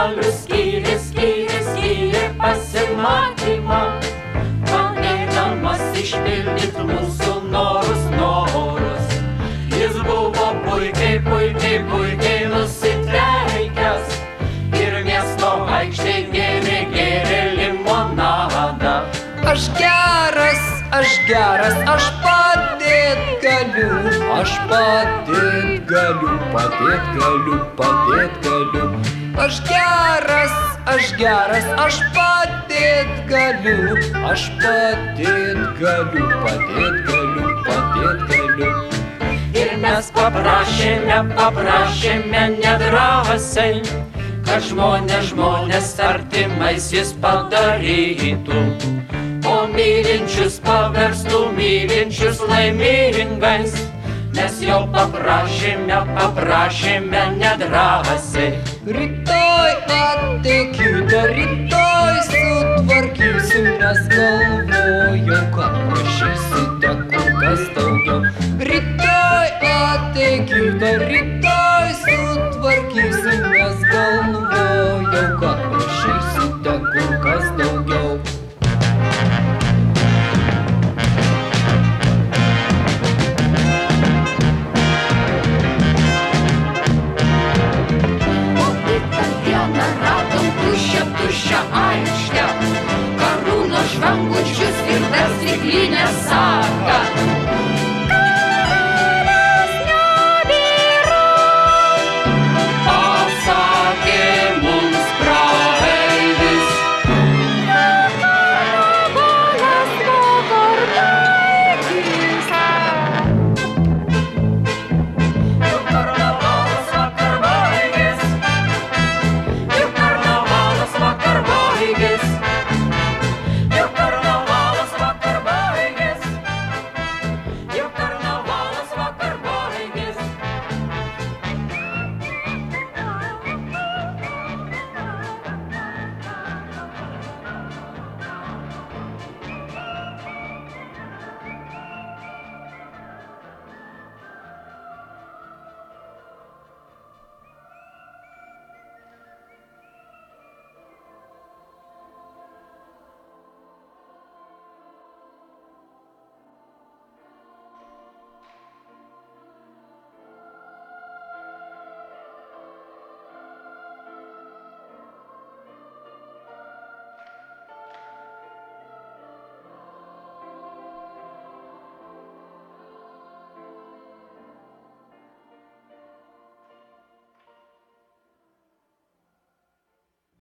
karalius skyrė pasimatymą, norėdamas išpildyt mūsų norus. Jis buvo puikiai nusiteikęs ir miesto aikštėj gėrė limonadą. Aš geras, aš padėt galiu. Aš padėt galiu. Aš geras, aš padėt galiu. Aš padėt galiu. Ir mes paprašėme nedrąsiai, kad žmonės artimais jis padarytų, o mylinčius paverstų mylinčius laimingais. Mes jau paprašėme nedrąsiai. Rytoj ateikite, rytoj sutvarkysim, nes galvojau, kad prašysite kur kas daugiau. Rytoj ateikite, rytoj sutvarkysim, nes galvojau.